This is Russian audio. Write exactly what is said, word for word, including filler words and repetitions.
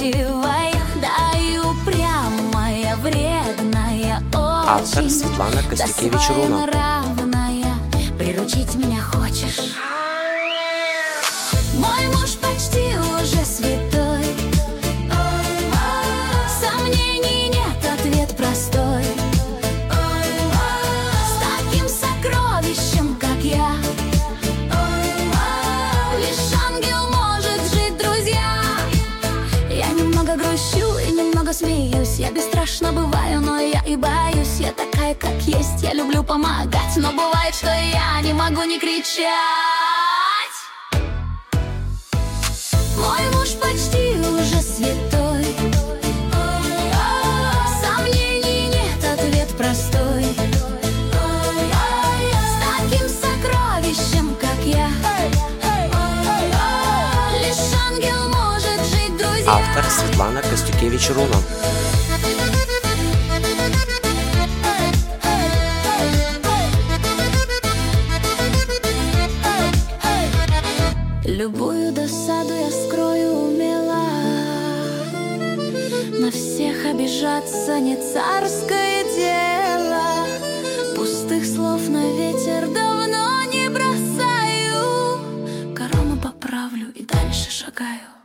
красивая, да и упрямая, вредная, Автор очень. Светлана Да Костюкевич-Руно. своенравная, приручить меня хочешь. Мой муж почти уже святой, сомнений нет, ответ простой. С таким сокровищем, как я, лишь ангел может жить, друзья. Я немного грущу и немного смеюсь, я бесстрашно бываю, но я и боюсь. Я такая, как есть, я люблю помогать, но бывает, что я не могу не кричать. Мой муж почти уже святой, сомнений нет, ответ простой. С таким сокровищем, как я, лишь ангел может жить, друзья. Автор Светлана Костюкевич-Руно. Любую досаду я скрою умело, на всех обижаться не царское дело. Пустых слов на ветер давно не бросаю, корону поправлю и дальше шагаю.